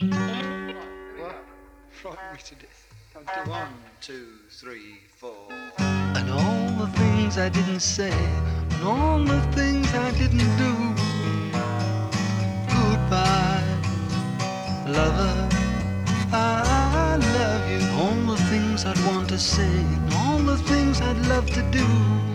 What? Frighten me to death. Count to 1, 2, 3, 4. And all the things I didn't say, and all the things I didn't do. Goodbye, lover, I love you. All the things I'd want to say, and all the things I'd love to do.